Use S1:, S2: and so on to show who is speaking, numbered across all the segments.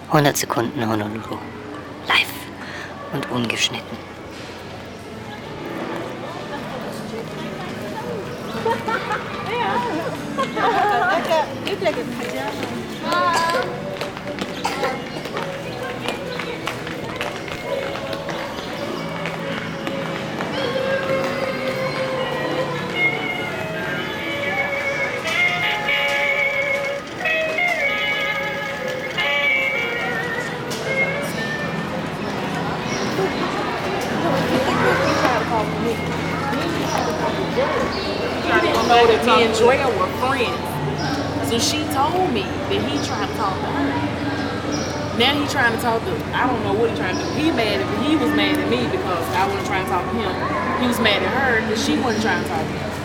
S1: 100 Sekunden Honolulu. Live und ungeschnitten.
S2: Know that me and Drea were friends. So she told me that he tried to talk to her. Now he trying to talk to, I don't know what he trying to do. He was mad at me because I wasn't trying to talk to him. He was mad at her that she wasn't trying to talk to him.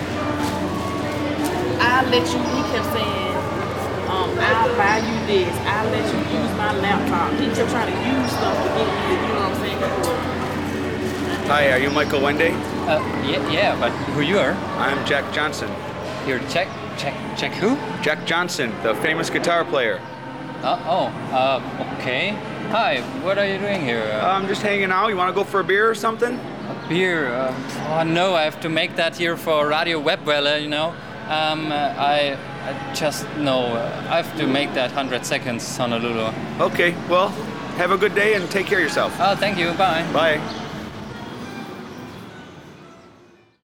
S2: He kept saying, I'll buy you this. I'll let you use my laptop. He kept trying to use stuff to get me, you know what I'm saying?
S3: Hi, are you Michael Wende?
S4: Yeah, but who you are?
S3: I'm Jack Johnson.
S4: You're Jack who?
S3: Jack Johnson, the famous guitar player.
S4: Okay. Hi, what are you doing here?
S3: I'm just hanging out. You want to go for a beer or something?
S4: A beer? No, I have to make that here for Radio Webwelle, you know. I just know I have to make that 100 seconds Honolulu.
S3: Okay, well, have a good day and take care of yourself.
S4: Oh, thank you. Bye.
S3: Bye.